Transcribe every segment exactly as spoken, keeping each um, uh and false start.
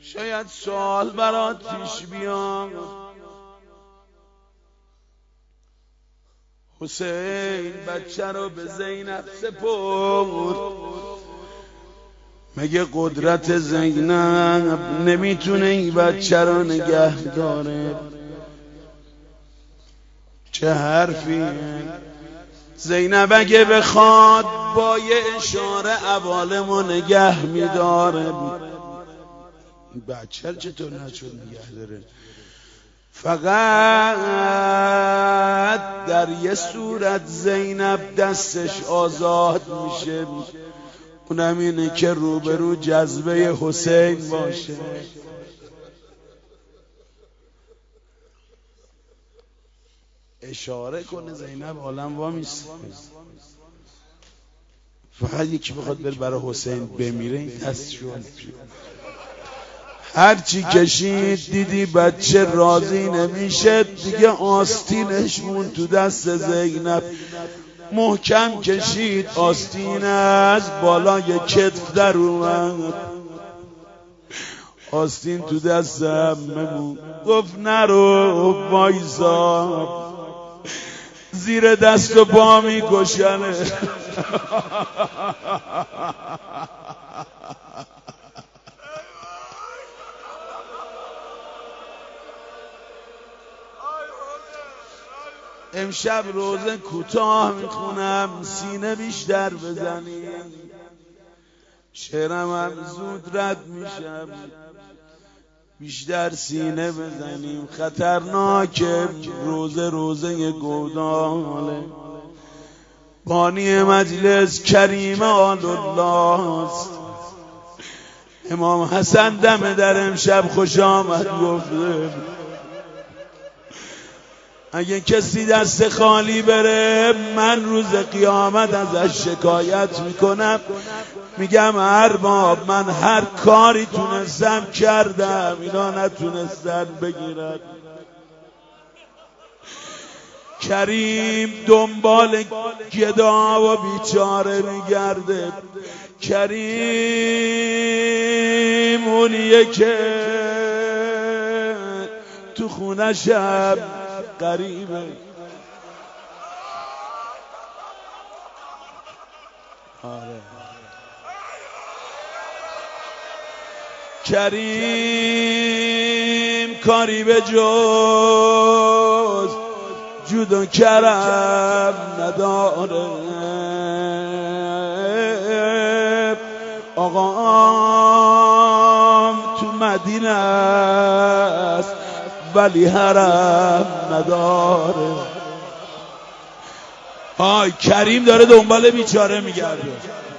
شاید سوال برات پیش بیاد، حسین بچه رو به زینب سپرد، مگه قدرت زینب نمیتونه این بچه رو نگه داره؟ چه حرفی؟ زینب اگه بخواد با یه اشاره عوالمو نگه میداره. این بچه چطور نشد نگه داره؟ فقط در یه صورت زینب دستش آزاد میشه، اونم اینه که روبرو جذبه حسین باشه. اشاره کنه زینب عالم وامیست. فقط یکی بخواد بره برای حسین بمیره، این دستشون هرچی کشید دیدی بچه راضی نمیشه دیگه، آستینش مون تو دست زینب، محکم کشید آستین از بالای کتف در اومد، آستین تو دستم ممون، گفت نرو وایسا، زیر دست و پا میکشنه. امشب روزه کوتاه میخونم، سینه بیشتر بزنیم، شعرم هم زود رد میشم، بیشتر سینه بزنیم. خطرناکه روزه روزه گوداله، بانی مجلس کریم آل الله است. امام حسن دم در امشب خوش آمد گفته اگه کسی دست خالی بره من روز قیامت ازش شکایت میکنم، میگم ارباب من هر کاری تونستم کردم، اینا نتونستن بگیرن. کریم دنبال گدا و بیچاره میگرده، کریم اونیه که تو خونه شب قریبه. آره کریم کاری به جز جود و کرم نداره، آقام تو مدینه است ولی حرم نداره. آی کریم داره دنبال بیچاره میگرده،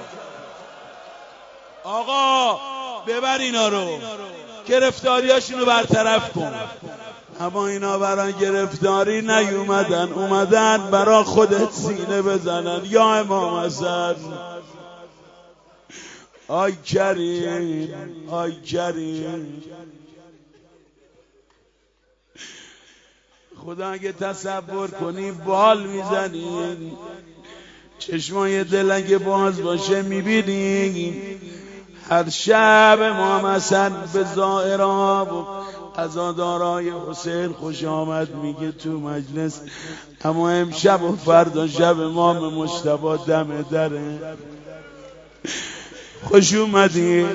آقا ببر اینا رو، گرفتاریاشونو برطرف کن. اما اینا برای گرفتاری نیومدن، اومدن برای خودت سینه بزنن. یا امام حسن آی کریم، آی کریم، خدا اگه تصور کنی بال میزنی، چشمای دل اگه باز باشه میبینی هر شب امام حسن به زائرها و عزادارای حسین خوش آمد میگه تو مجلس، اما امشب و فردا شب امام مجتبی دم دره، خوش اومدی.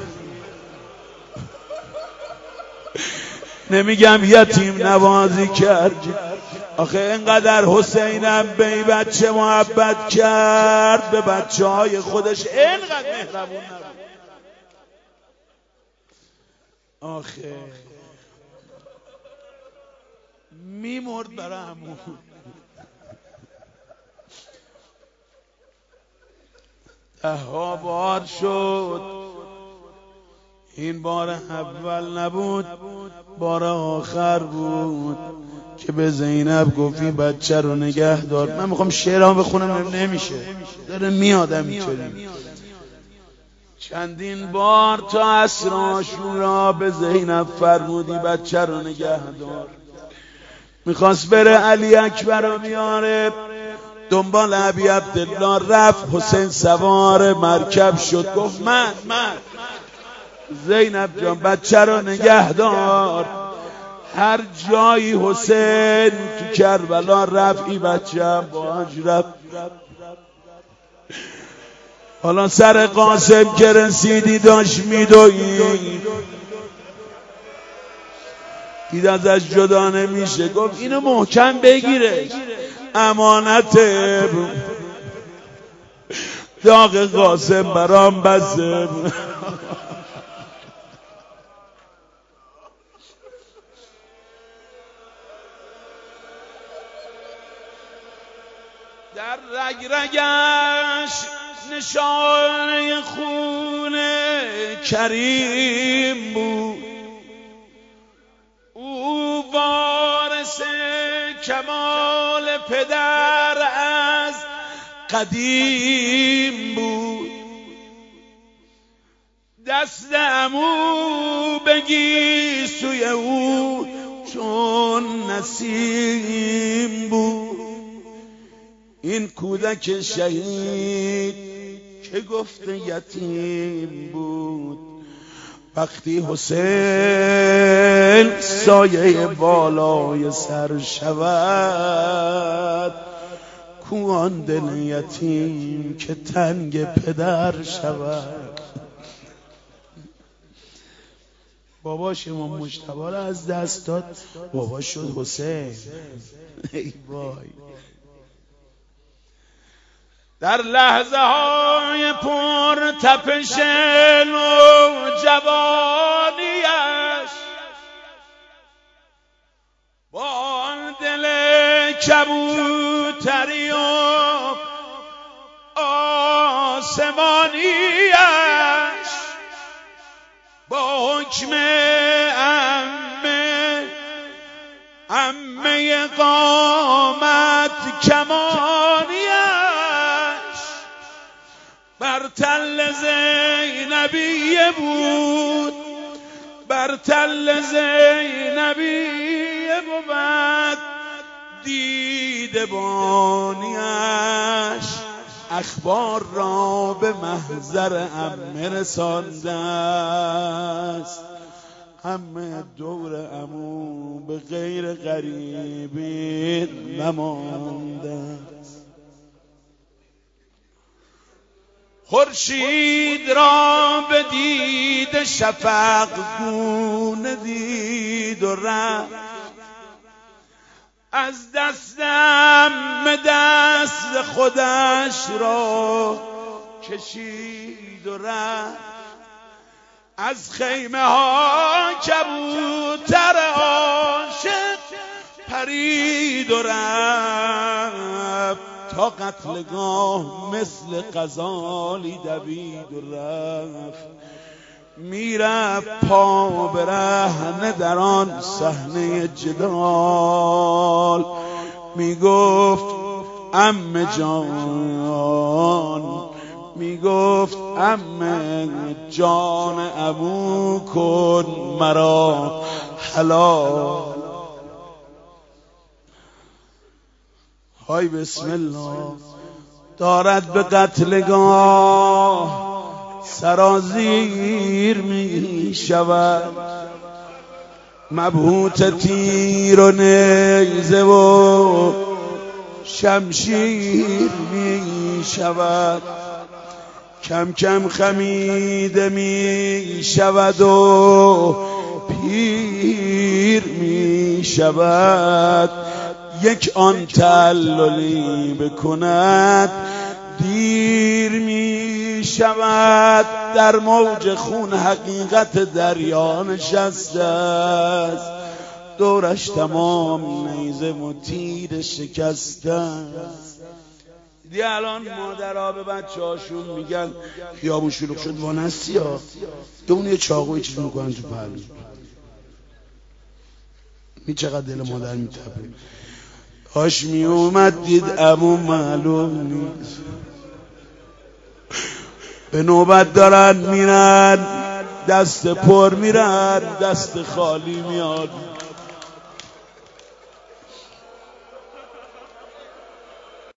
نمیگم یتیم نوازی کرد، آخه اینقدر حسینم به این بچه محبت کرد، به بچه های خودش اینقدر مهربون نبود. آخه میمرد برای همون. ده ها بار شد، این بار اول نبود، بار آخر بود که به زینب گفتی بچه رو نگه دار. من میخوام شعرام بخونم نمیشه، داره میادم اینطوری. چندین بار تا عصر عاشورا به زینب فرمودی بچه رو نگه دار. میخواست بره علی اکبر رو بیاره، دنبال ابی عبدالله رفت، حسین سوار مرکب شد، گفت من من زینب جان بچه رو نگه دار. هر جایی حسین تو کربلا رفت ای بچه هم باهاش رفت. حالا سر قاسم که رسیدی داشت میدوید، دید ازش جدا نمیشه، گفت اینو محکم بگیره، امانته، داغ قاسم برام بسه. در رگ رگش نشانه خون کریم بود، او وارث کمال پدر از قدیم بود. دست عمو بگی سوی او چون نسیم بود. این کودک شهید که گفت یتیم بود، وقتی حسین سایه بالای سر شود، کو آن دل یتیم که تنگ پدر شود. باباش امام مجتبی را از دست داد، بابا شد حسین. ای وای. در لحظه های پر تپش نوجوانیش، با آن دل کبوتری و آسمانیش، با حکم عمه عمه قامت کمانیش، بر تل زینبیه بود، بر تل زینبیه بود دیده بانیش، اخبار را به محضر عمه رسانده است. عمه دور عمو به غیر غریبی نمانده است. خورشید را به دید شفق گونه دید و رفت، از دستم دست خودش را کشید و رفت. از خیمه ها کبوتر عاشق پرید و رفت، تا قتلگاه مثل غزالی دوید و رفت. میرفت پا برهنه در آن صحنه جدال، میگفت عمه جان، میگفت عمه جان عمو کن مرا حلال. های بسم الله. دارد به قتلگاه سرازیر می شود، مبهوت تیر و نیزه و شمشیر می شود. کم کم خمیده می شود و پیر می شود. یک آن تعللی بکند دیر می شود. در موج خون حقیقت دریا نشسته است، دورش تمام نیزه و تیر شکسته است. دیگه الان مادرها به بچه هاشون میگن خیابون شلوغ شد وانستی ها، اون یه چاقوی چیز میکنن تو پهلو. می چقدر دل مادر میتپه. هاش می اومد دید عمو معلوم نیست، به نوبت دارن میرن، دست پر میرن دست خالی میاد.